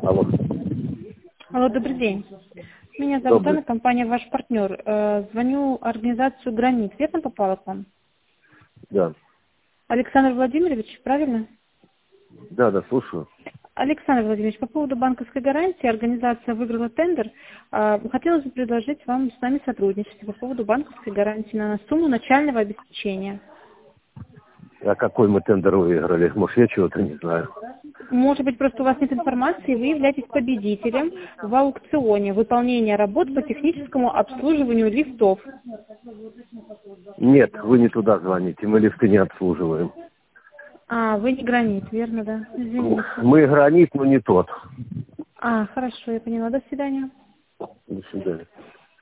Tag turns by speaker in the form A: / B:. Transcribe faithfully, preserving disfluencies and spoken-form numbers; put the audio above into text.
A: Алло.
B: Алло, добрый день. Меня зовут
A: Добрый.
B: Анна, компания «Ваш партнер». Э, Звоню организацию «Гранит». Верно попала к вам?
A: Да.
B: Александр Владимирович, правильно?
A: Да, да, слушаю.
B: Александр Владимирович, по поводу банковской гарантии, организация выиграла тендер. Э, Хотелось бы предложить вам с нами сотрудничать по поводу банковской гарантии на сумму начального обеспечения.
A: А какой мы тендер выиграли? Может, я чего-то не знаю.
B: Может быть, просто у вас нет информации, вы являетесь победителем в аукционе выполнения работ по техническому обслуживанию лифтов.
A: Нет, вы не туда звоните, мы лифты не обслуживаем.
B: А, вы не «Гранит», верно, да? Извините.
A: Мы гранит, но не тот.
B: А, хорошо, я поняла. До свидания.
A: До свидания.